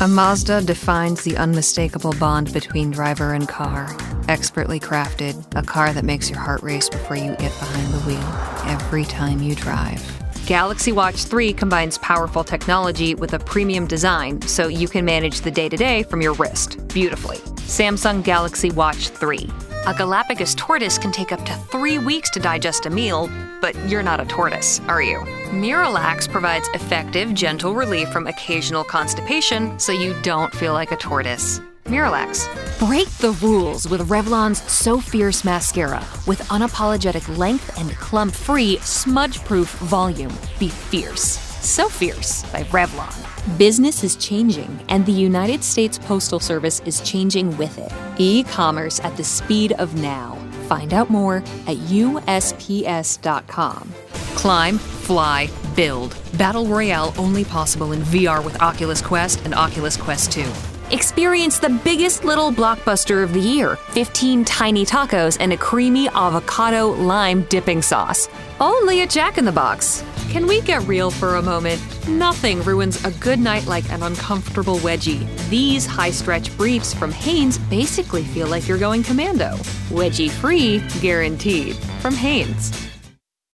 A Mazda defines the unmistakable bond between driver and car. Expertly crafted, a car that makes your heart race before you get behind the wheel, every time you drive. Galaxy Watch 3 combines powerful technology with a premium design, so you can manage the day-to-day from your wrist beautifully. Samsung Galaxy Watch 3. A Galapagos tortoise can take up to 3 weeks to digest a meal, but you're not a tortoise, are you? Miralax provides effective, gentle relief from occasional constipation, so you don't feel like a tortoise. Miralax. Break the rules with Revlon's So Fierce Mascara with unapologetic length and clump-free, smudge-proof volume. Be fierce. So Fierce by Revlon. Business is changing, and the United States Postal Service is changing with it. E-commerce at the speed of now. Find out more at USPS.com. Climb, fly, build. Battle Royale only possible in VR with Oculus Quest and Oculus Quest 2. Experience the biggest little blockbuster of the year, 15 tiny tacos and a creamy avocado lime dipping sauce. Only at Jack in the Box. Can we get real for a moment? Nothing ruins a good night like an uncomfortable wedgie. These high-stretch briefs from Hanes basically feel like you're going commando. Wedgie-free, guaranteed. From Hanes.